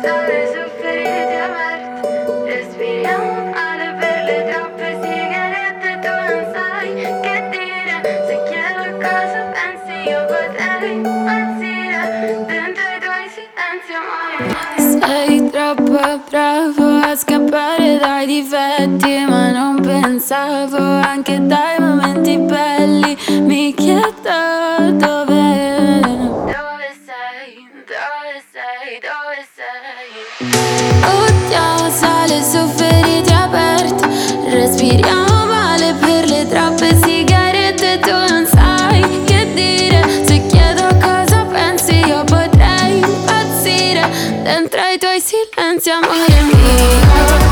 stare su ferite aperte. Respiriamo male per le troppe sigarette. Tu non sai che dire. Se chiedo cosa pensi io potrei impazzire. Dentro i tuoi silenzi amore. Sei troppo bravo a scappare dai difetti, ma non pensavo anche dai momenti belli. Mi chiedo dove sei, dove sei, dove sei? Oddio, sale su ferite aperte. Respiriamo male per le troppe sigarette. Tu non sai che dire. Se chiedo cosa pensi io potrei impazzire. Dentro i tuoi silenzi amore mio.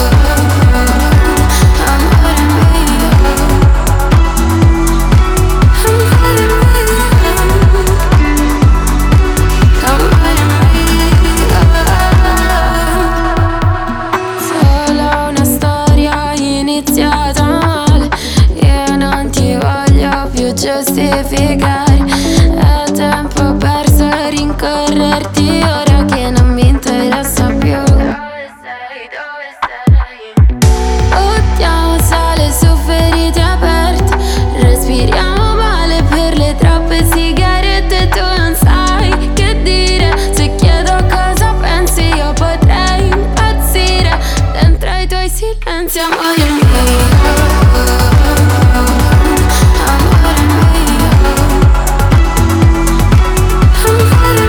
Amore mio. Amore mio. Amore mio. Solo una storia iniziata male. Io non ti voglio più giustificare. È tempo perso a rincorrerti ora che non mi interessa più. Dove sei, dove sei? Oddio, sale su ferite aperte. Respiriamo male per le troppe sigarette. Tu non sai che dire. Se chiedo cosa pensi io potrei impazzire. Dentro i tuoi silenzi amore mio. Amore mio. Amore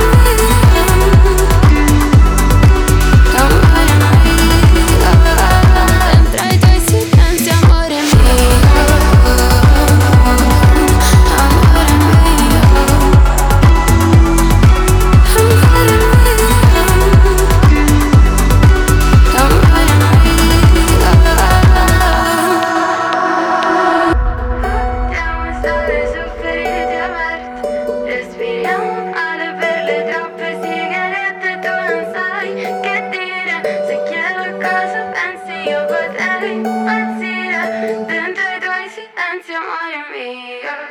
mio. Amore mio. Dentro i tuoi silenzi amore mio. Amore mio. Amore mio. Amore Siamo stare su ferite aperte. Respiriamo male per le troppe sigarette. Tu non sai che dire. Se chiedo cosa pensi io potrei impazzire. Dentro i tuoi silenzi amore mio.